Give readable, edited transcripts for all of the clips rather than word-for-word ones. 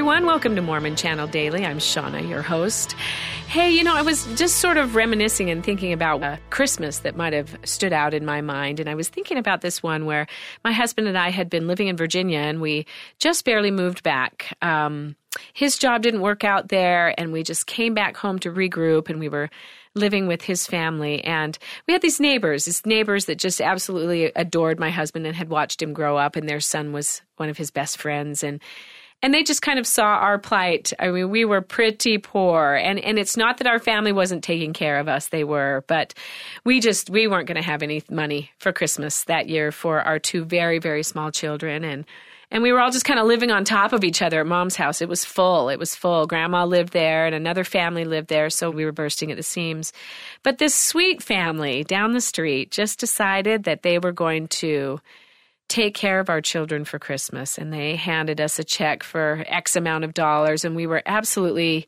everyone. Welcome to Mormon Channel Daily. I'm Shauna, your host. Hey, I was just sort of reminiscing and thinking about Christmas that might have stood out in my mind. And I was thinking about this one where my husband and I had been living in Virginia and we just barely moved back. His job didn't work out there and we just came back home to regroup, and we were living with his family. And we had these neighbors that just absolutely adored my husband and had watched him grow up, and their son was one of his best friends. And they just kind of saw our plight. I mean, we were pretty poor. And it's not that our family wasn't taking care of us. They were. But we weren't going to have any money for Christmas that year for our two very, very small children. And we were all just kind of living on top of each other at Mom's house. It was full. Grandma lived there and another family lived there, so we were bursting at the seams. But this sweet family down the street just decided that they were going to take care of our children for Christmas, and they handed us a check for X amount of dollars, and we were absolutely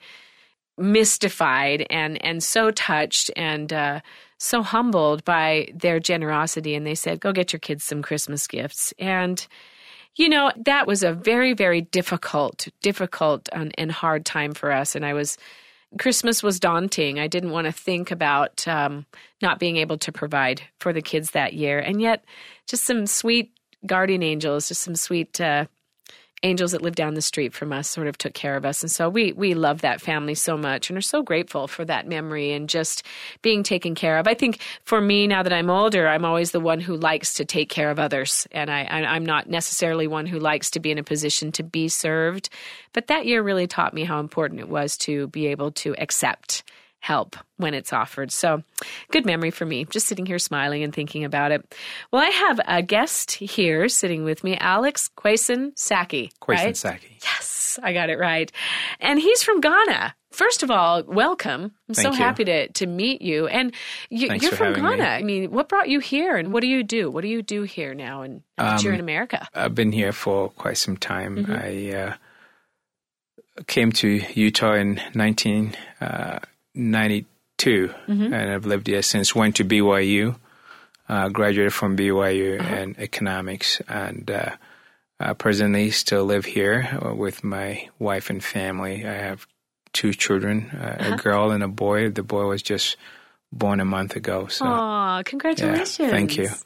mystified and so touched and so humbled by their generosity. And they said, go get your kids some Christmas gifts. And that was a very, very difficult and hard time for us. And Christmas was daunting. I didn't want to think about not being able to provide for the kids that year. And yet just some sweet guardian angels, just some sweet angels that lived down the street from us sort of took care of us. And so we love that family so much and are so grateful for that memory and just being taken care of. I think for me, now that I'm older, I'm always the one who likes to take care of others. And I'm not necessarily one who likes to be in a position to be served. But that year really taught me how important it was to be able to accept help when it's offered. So good memory for me, just sitting here smiling and thinking about it. Well, I have a guest here sitting with me, Alex Quaison-Sackey. Quaison-Sackey. Yes, I got it right. And he's from Ghana. First of all, welcome. I'm so happy to meet you. And you're from Ghana. I mean, what brought you here and what do you do? What do you do here now and that you're in America? I've been here for quite some time. Mm-hmm. I came to Utah in 1992, and I've lived here since. Went to BYU, graduated from BYU in economics, and presently still live here with my wife and family. I have two children, a girl and a boy. The boy was just born a month ago. So, aw, congratulations. Yeah, thank you.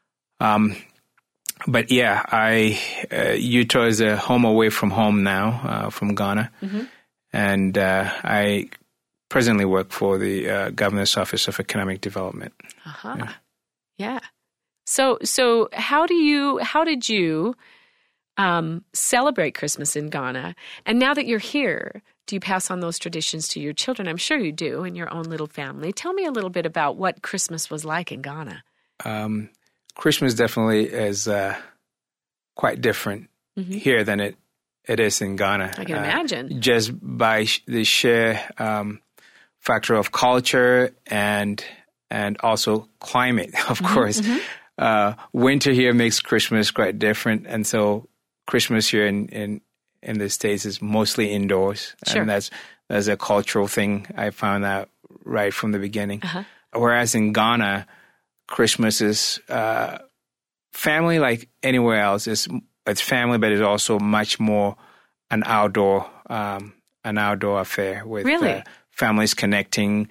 But yeah, Utah is a home away from home now, from Ghana, and I presently work for the Governor's Office of Economic Development. Yeah. So how did you celebrate Christmas in Ghana? And now that you're here, do you pass on those traditions to your children? I'm sure you do in your own little family. Tell me a little bit about what Christmas was like in Ghana. Christmas definitely is quite different here than it is in Ghana. I can imagine. Just by the sheer factor of culture and also climate, of course. Winter here makes Christmas quite different, and so Christmas here in the States is mostly indoors, and that's a cultural thing. I found out right from the beginning. Whereas in Ghana, Christmas is family like anywhere else. It's family, but it's also much more an outdoor affair with families connecting,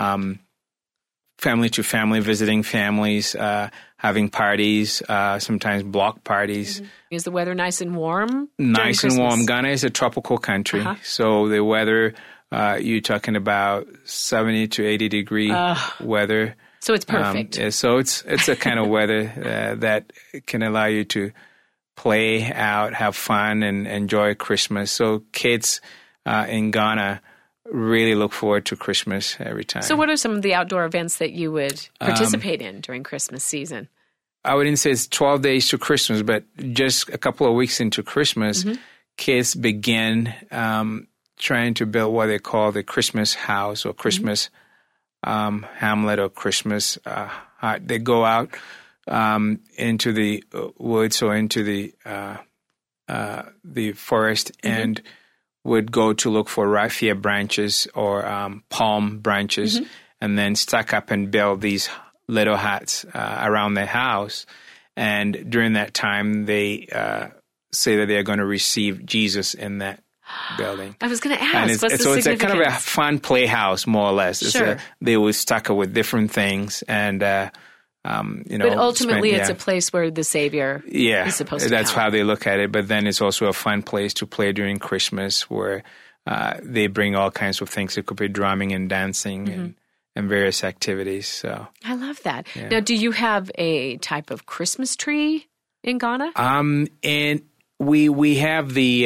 family to family, visiting families, having parties, sometimes block parties. Is the weather nice and warm? Nice and warm. Ghana is a tropical country, so the weather, you're talking about 70 to 80 degree weather. So it's perfect. So it's a kind of weather that can allow you to play out, have fun, and enjoy Christmas. So kids in Ghana really look forward to Christmas every time. So what are some of the outdoor events that you would participate in during Christmas season? I wouldn't say it's 12 days to Christmas, but just a couple of weeks into Christmas, kids begin trying to build what they call the Christmas house or Christmas hamlet or Christmas hut. They go out into the woods or into the forest and would go to look for raffia branches or palm branches and then stack up and build these little huts around their house. And during that time, they say that they're going to receive Jesus in that building. I was going to And ask, what's the so it's a significance? kind of a fun playhouse, more or less. Sure. They would stucco with different things, and but ultimately, it's a place where the Savior is supposed to that's come. how they look at it. But then it's also a fun place to play during Christmas, where they bring all kinds of things. It could be drumming and dancing and various activities. So I love that. Yeah. Now, do you have a type of Christmas tree in Ghana? And we have the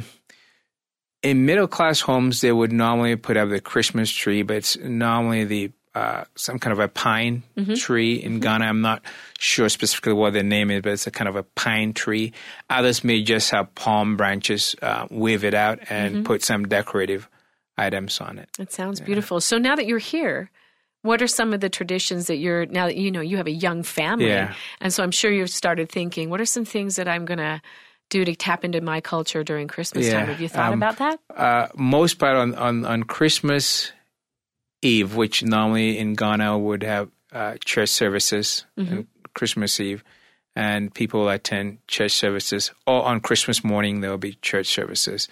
in middle class homes they would normally put up the Christmas tree, but it's normally the some kind of a pine tree in Ghana. I'm not sure specifically what the name is, but it's a kind of a pine tree. Others may just have palm branches, weave it out, and put some decorative items on it. It sounds beautiful. So now that you're here, what are some of the traditions that now that you have a young family, and so I'm sure you've started thinking, what are some things that I'm going to do to tap into my culture during Christmas time? Have you thought about that? Most part on Christmas Eve, which normally in Ghana would have church services on Christmas Eve, and people attend church services. Or on Christmas morning, there will be church services.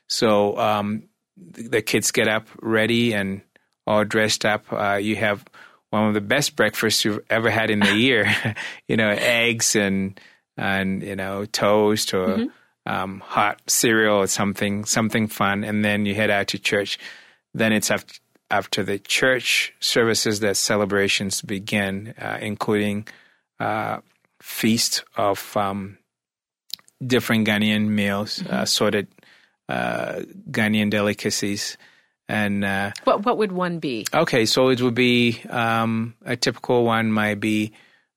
So the kids get up ready and all dressed up. You have one of the best breakfasts you've ever had in the year. Eggs and toast or hot cereal or something fun, and then you head out to church. Then it's after the church services that celebrations begin, including feast of different Ghanaian meals, assorted Ghanaian delicacies. And what would one be? Okay, so it would be a typical one might be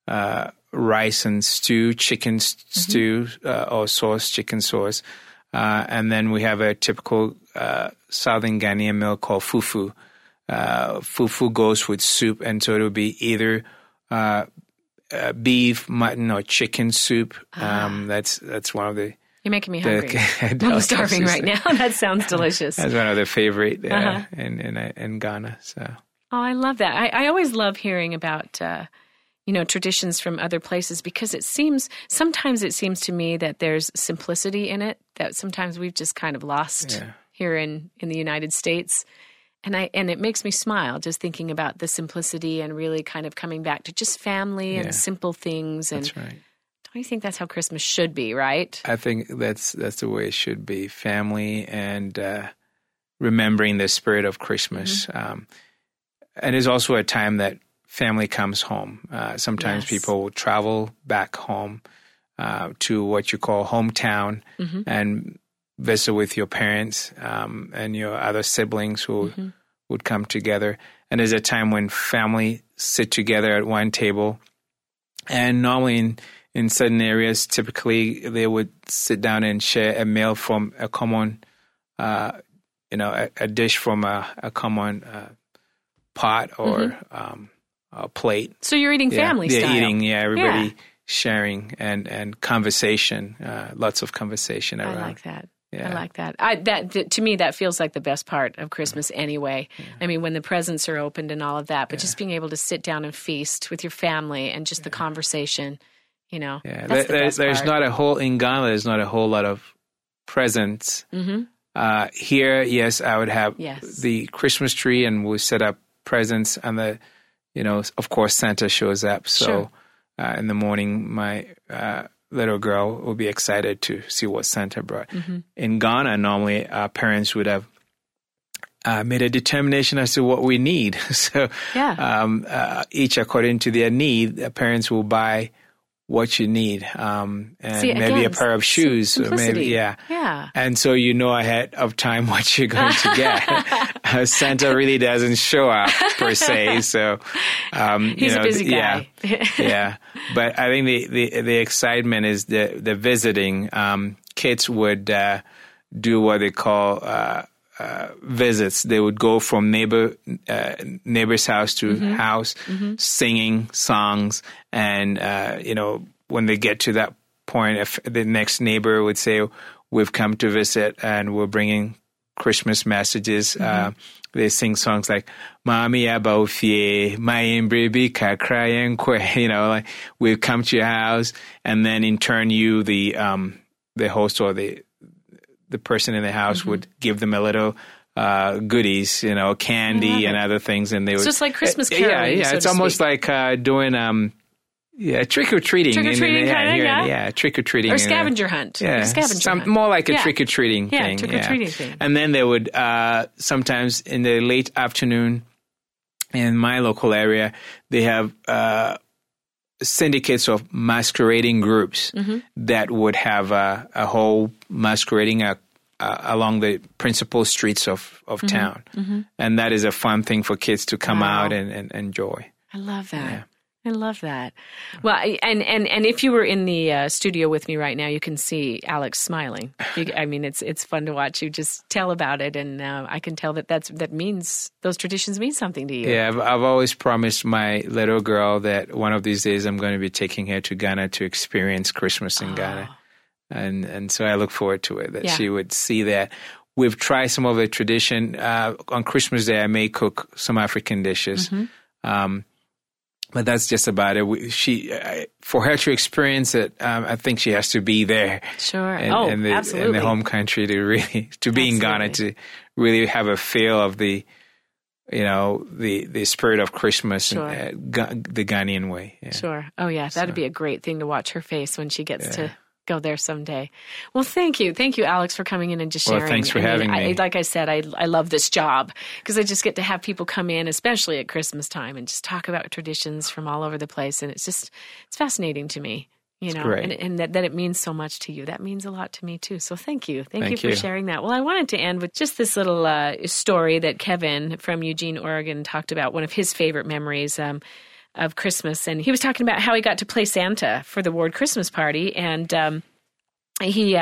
rice and stew, chicken stew or sauce, chicken sauce. And then we have a typical Southern Ghanaian meal called fufu. Fufu goes with soup, and so it will be either beef, mutton, or chicken soup. That's one of the... You're making me hungry. I'm starving right now. That sounds delicious. That's one of the favorite in Ghana. So. Oh, I love that. I always love hearing about traditions from other places, because sometimes it seems to me that there's simplicity in it that sometimes we've just kind of lost here in the United States. And it makes me smile just thinking about the simplicity and really kind of coming back to just family and simple things. And that's right. Don't you think that's how Christmas should be, right? I think that's the way it should be. Family and remembering the spirit of Christmas. And it's also a time that family comes home. Sometimes people will travel back home to what you call hometown and visit with your parents and your other siblings who would come together. And there's a time when family sit together at one table. And normally in certain areas, typically they would sit down and share a meal from a common, a dish from a common pot or a plate. So you're eating family style. Yeah, eating, everybody sharing and conversation, lots of conversation around. I like that. Yeah. I like that. To me, that feels like the best part of Christmas anyway. Yeah. I mean, when the presents are opened and all of that, but just being able to sit down and feast with your family and just the conversation, that's the best there's part. not a whole, in Ghana, there's not a whole lot of presents. Here, yes, I would have the Christmas tree and we'll set up presents and of course, Santa shows up. So in the morning, my little girl will be excited to see what Santa brought. In Ghana, normally our parents would have made a determination as to what we need. So each according to their need, the parents will buy what you need, and maybe a pair of shoes. Simplicity. Or maybe, And so ahead of time what you're going to get. Santa really doesn't show up per se. So, he's a busy guy. But I think the excitement is the visiting. Kids would do what they call visits. They would go from neighbor's house to house, singing songs, and when they get to that point, if the next neighbor would say, "We've come to visit, and we're bringing Christmas messages." They sing songs like "Mami Abaofie, my baby kakra yenkwe," like we've come to your house, and then in turn, you the host or the the person in the house would give them a little goodies, candy and other things, and they would just like Christmas caroling. Yeah, it's almost like doing trick or treating. Trick or treating, trick or treating or scavenger hunt. Yeah, hunt. More like a trick or treating thing. Trick or treating thing. And then they would sometimes in the late afternoon in my local area, they have syndicates of masquerading groups that would have a whole masquerading along the principal streets of town. And that is a fun thing for kids to come out and enjoy. I love that. Yeah. I love that. Well, and if you were in the studio with me right now, you can see Alex smiling. It's fun to watch you just tell about it, and I can tell that means those traditions mean something to you. Yeah, I've always promised my little girl that one of these days I'm going to be taking her to Ghana to experience Christmas in Ghana, and so I look forward to it. That she would see that. We've tried some of the tradition on Christmas Day. I may cook some African dishes. But that's just about it. For her to experience it, I think she has to be there. Sure. Absolutely. In the home country to be in Ghana to really have a feel of the spirit of Christmas and the Ghanaian way. Yeah. Sure. Oh yeah, that'd be a great thing to watch her face when she gets to go there someday. Well, thank you, Alex, for coming in and just sharing. Well, thanks for having me. Like I said, I love this job because I just get to have people come in, especially at Christmas time, and just talk about traditions from all over the place, and it's fascinating to me, and that it means so much to you. That means a lot to me too. So thank you for sharing that. Well, I wanted to end with just this little story that Kevin from Eugene, Oregon, talked about. One of his favorite memories of Christmas, and he was talking about how he got to play Santa for the ward Christmas party, and he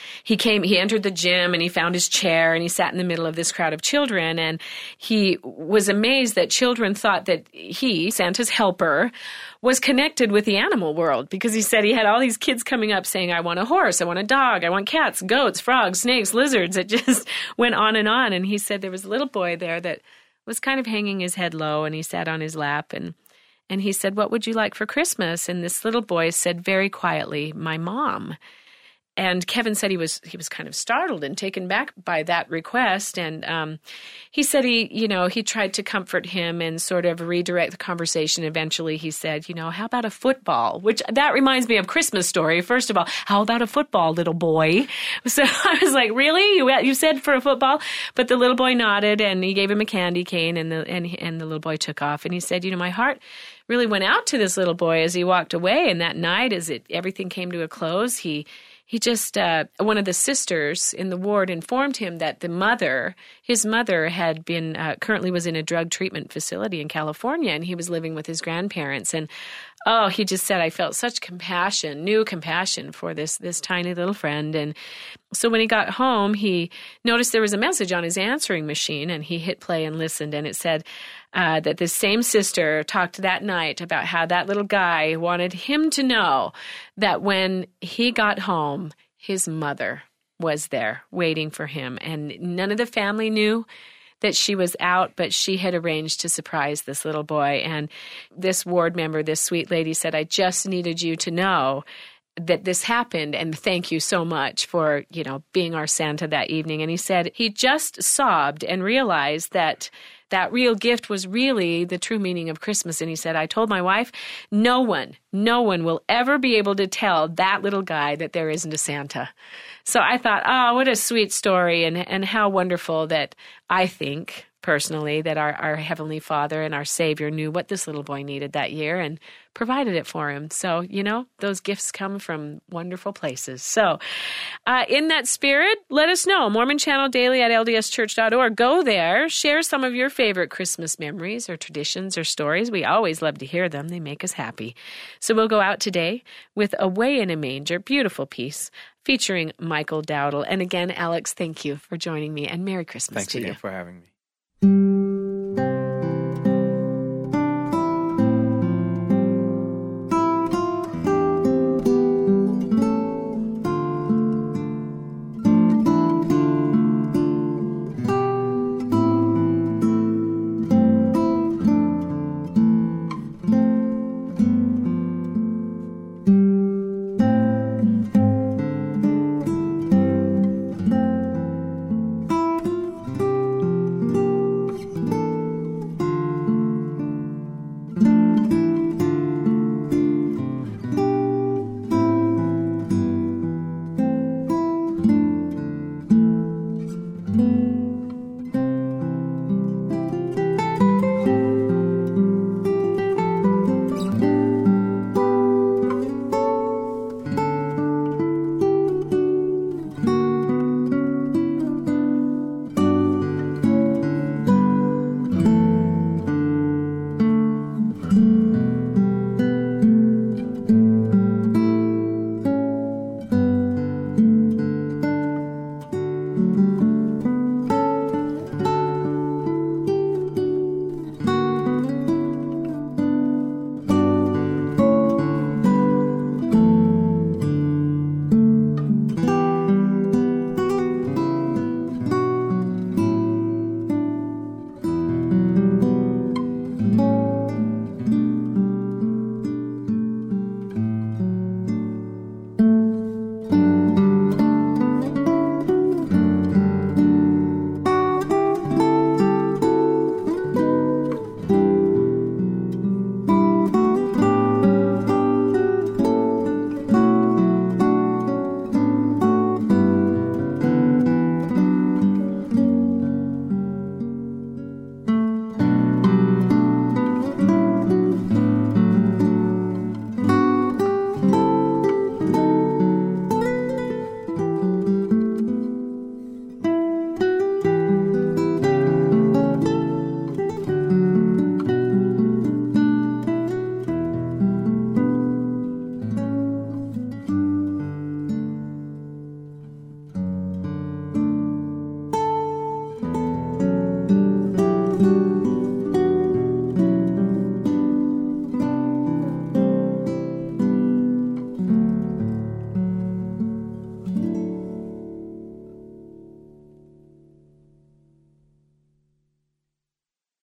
entered the gym and he found his chair and he sat in the middle of this crowd of children, and he was amazed that children thought that he, Santa's helper, was connected with the animal world, because he said he had all these kids coming up saying, I want a horse, I want a dog, I want cats, goats, frogs, snakes, lizards. It just went on, and he said there was a little boy there that was kind of hanging his head low, and he sat on his lap, and he said, what would you like for Christmas? And this little boy said very quietly, my mom. And Kevin said he was kind of startled and taken back by that request. And he said he tried to comfort him and sort of redirect the conversation. Eventually he said, how about a football? Which that reminds me of Christmas Story. First of all, how about a football, little boy? So I was like, really? You said for a football? But the little boy nodded, and he gave him a candy cane, and the little boy took off. And he said, my heart really went out to this little boy as he walked away. And that night, as everything came to a close, he just, one of the sisters in the ward informed him that his mother had been, currently was in a drug treatment facility in California, and he was living with his grandparents. And, he just said, I felt such new compassion for this tiny little friend. And so when he got home, he noticed there was a message on his answering machine, and he hit play and listened, and it said that this same sister talked that night about how that little guy wanted him to know that when he got home, his mother was there waiting for him, and none of the family knew that she was out, but she had arranged to surprise this little boy. And this ward member, this sweet lady, said, I just needed you to know that this happened, and thank you so much for, being our Santa that evening. And he said he just sobbed and realized that real gift was really the true meaning of Christmas. And he said, I told my wife, no one will ever be able to tell that little guy that there isn't a Santa. So I thought, what a sweet story, and how wonderful that I think personally that our Heavenly Father and our Savior knew what this little boy needed that year and provided it for him. So, those gifts come from wonderful places. So in that spirit, let us know. Mormon Channel Daily at LDSchurch.org. Go there. Share some of your favorite Christmas memories or traditions or stories. We always love to hear them. They make us happy. So we'll go out today with Away in a Manger, beautiful piece featuring Michael Dowdle. And again, Alex, thank you for joining me, and Merry Christmas to you. Thanks again for having me.